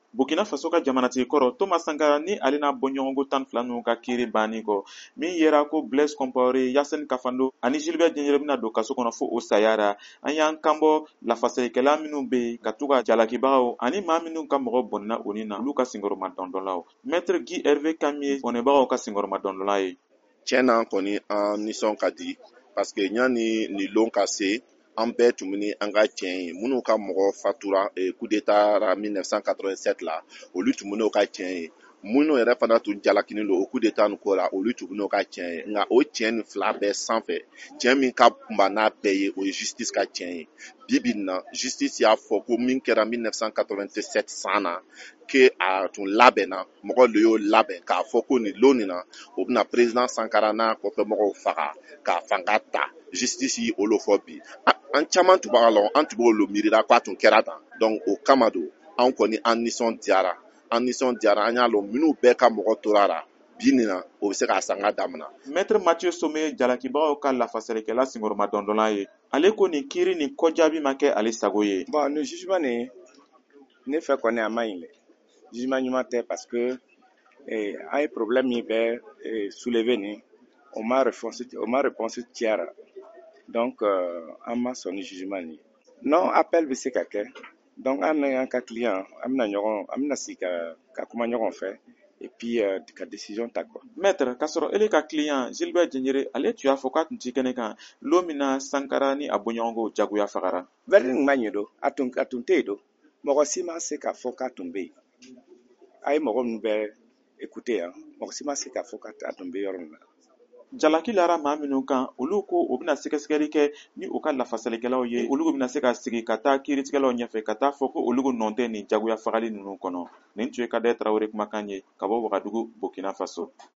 Burkina Faso ka jamanatigi kɔrɔ Thomas Sankara ni ale n'a bɔɲɔgɔnko 12 ninnu ka kiiri banni kɔ min yera ko Blaise Compaoré, Yacine Kafando ani Gilbert Diendéré bɛna don kaso kɔnɔ fo o sayara. An y'an kanbɔ lafasalikɛla minnu bɛ yen ka to ka jalakibagaw ani maa minnu ka mɔgɔ bɔnna o ni na olu ka senkɔrɔma dɔndɔnlaw. Maître Guy Hervé Kamié kɔnɛbagaw ka senkɔrɔma dɔndɔnla ye. Tiɲɛ na kɔni an nisɔn ka di parce que ɲani nin lon ka se an bɛɛ tun bɛ ni an ka tiɲɛ ye minnu ka mɔgɔ fatura coup d'état ra 1987 la olu tun bɛ n'o ka tiɲɛ ye minnu yɛrɛ fana tun jalakinen don o coup d'état nin ko la olu tun bɛ n'o ka tiɲɛ ye nka o tiɲɛ nin fila bɛɛ sanfɛ tiɲɛ min ka kunba n'a bɛɛ ye o ye justice ka tiɲɛ ye bi bi in na justice y'a fɔ ko min kɛra 1987 san na ke a tun labɛnna mɔgɔ de y'o labɛn k'a fɔ ko nin lon nin na o bɛna président Sankara n'a kɔfɛ mɔgɔw faga k'a fanga ta justice y' olu fɔ bi an caman tun b'a la an tun b'olu miirira k'a tun kɛra tan donc o kama don an kɔni an nisɔn diyara an y'a lɔn minnu bɛɛ ka mɔgɔ tora la bi nin na o bɛ se k'a sanga damina. Maître Mathieu Somé jalakibagaw ka lafasalikɛla senkɔrɔma dɔndɔnla ye ale ko nin kiiri nin kɔjaabi ma kɛ ale sago ye. Bon le jugement nin ne fɛ kɔni a ma ɲi dɛ jugement ɲuman tɛ parce que an ye problème min bɛ soulever nin o ma réponse cayara donc an ma sɔn ni jugement nin non appel bɛ se ka kɛ donc an n'an ka client an bɛna sigi ka kuma ɲɔgɔn fɛ et puis ka décision ta quoi. Maître k'a sɔrɔ ele ka client Gilbert Diendéré ale tun y'a fɔ k'a tun tɛ kɛnɛ kan lon min na Sankara ni a bɔɲɔgɔnko jagoya fagara. Verdict nin ma ɲɛ don a tun tɛ yen don mɔgɔ si ma se k'a fɔ k'a tun bɛ yen a ye mɔgɔ minnu bɛ écouter yan mɔgɔ si ma se k'a fɔ k'a tun bɛ yɔrɔ min na. Jalaki lara maa minnu kan olu ko o bɛna sɛgɛsɛgɛli kɛ ni o ka lafasalikɛlaw ye olu bɛna se ka sigi ka taa kiiritigɛlaw ɲɛfɛ ka taa fɔ ko olu nɔ tɛ nin jagoya fagali ninnu kɔnɔ. Nin tun ye Kader Tarawele kumakan ye ka bɔ Wagadugu Burkina Faso.